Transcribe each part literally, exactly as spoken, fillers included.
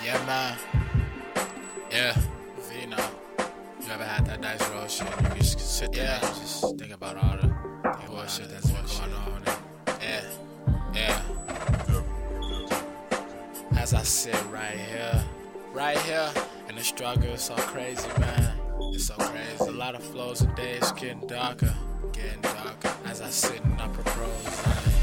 Yeah, man. Yeah. Vino. You ever had that dice roll shit? You just sit there yeah. and just think about all the bullshit that's been going on. Yeah. Yeah. As I sit right here, right here, and the struggle is so crazy, man. It's so crazy. A lot of flows and days getting darker, getting darker. As I sit in upper pros,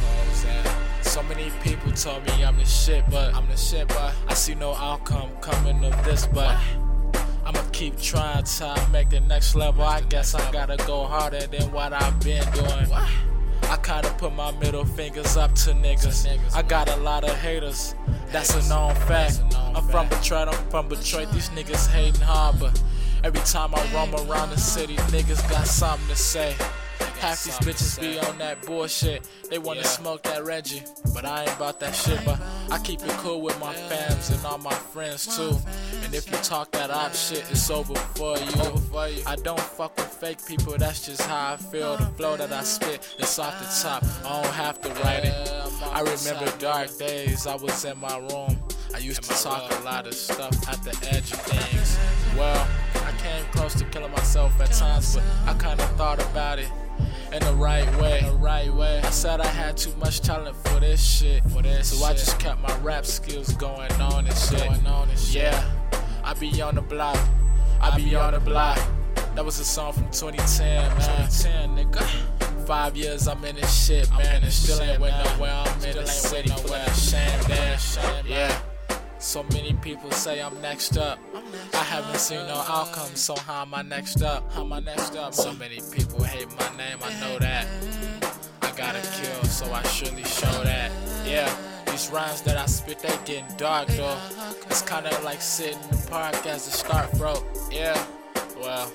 so many people told me I'm the shit, but I'm the shit, but I see no outcome coming of this, but I'ma keep trying till I make the next level. I guess I gotta go harder than what I've been doing. I kinda put my middle fingers up to niggas. I got a lot of haters, that's a known fact. I'm from Detroit, I'm from Detroit, these niggas hating hard, but every time I roam around the city, niggas got something to say. Half these bitches be on that bullshit, they wanna yeah. smoke that Reggie, but I ain't about that shit. But I keep it cool with my fams and all my friends too. And if you talk that op shit, it's over for you. I don't fuck with fake people, that's just how I feel. The flow that I spit, it's off the top, I don't have to write it. I remember dark days, I was in my room, I used to talk a lot of stuff at the edge of things. Well, I came close to killing myself at times, but I kinda thought about it in the right way, the right way. I said I had too much talent for this shit, for this so shit. I just kept my rap skills going on and shit. Going on and shit. Yeah, I be on the block, I be on the block. That was a song from twenty ten, man. twenty ten, nigga. Five years I'm in this shit, man, and still ain't went nowhere. I'm in the city for that shame, man. Yeah. So many people say I'm next up. I haven't seen no outcome, so how am I next up? How am I next up? So many people hate my name, I know that. I gotta kill, so I surely show that. Yeah, these rhymes that I spit, they getting dark though. It's kinda like sitting in the park as the start broke. Yeah, well,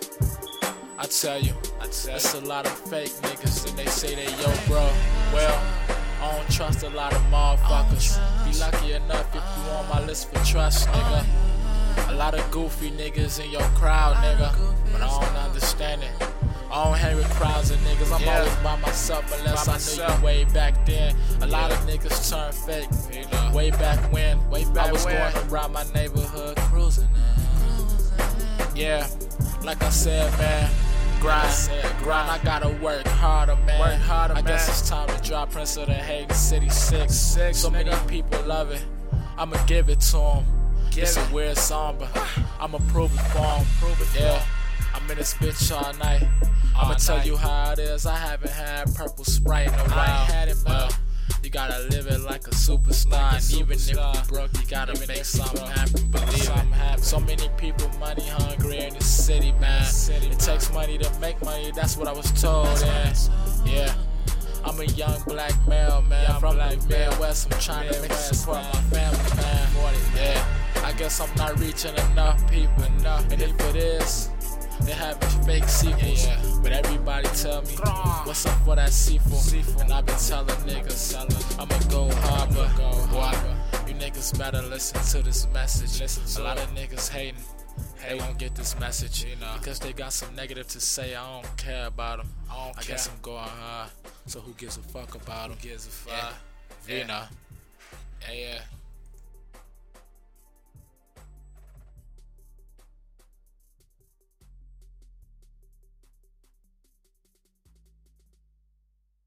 I tell you, I tell it's a lot of fake niggas and they say they yo bro. Well, I don't trust a lot of motherfuckers. Be lucky enough if you on my list for trust, nigga. A lot of goofy niggas in your crowd, nigga, but I don't understand it. I don't hang with crowds of niggas, I'm yeah. always by myself unless by I myself. knew you way back then. A lot yeah. of niggas turn fake, you know. way back when way back I was when. going around my neighborhood cruising. Yeah, like I said, man. Grind, grind, I gotta work harder, man. Work harder, I guess man. It's time to drop Prince of the Hague City six. six so nigga. Many people love it, I'ma give it to them. Give it's it. a weird song, but I'ma prove it for them. Prove it yeah, I'm in this bitch all night. All I'ma night. tell you how it is, I haven't had purple Sprite in a while. I ain't had it, man. Uh, you gotta live it like a superstar, like a and superstar. Even if you broke, you gotta even make something happen. Believe something it. Happen. So many people money hungry in the city, man. City, it man. takes money to make money. That's what I was told. Yeah, yeah. I'm a young black male, man. Young from the Midwest. I'm trying to make support man. my family, man. Yeah. I guess I'm not reaching enough people, enough. And if it is, they having fake sequels, yeah, yeah. but everybody tell me, what's up for that sequel? And I've been telling niggas, I'ma go hard, but boy, you niggas better listen to this message. Listen to a lot of niggas hating, they won't get this message, you know, because they got some negative to say. I don't care about them. I, don't I care. guess I'm going hard, so who gives a fuck about them? Who gives a fuck? Yeah. You know, yeah, yeah.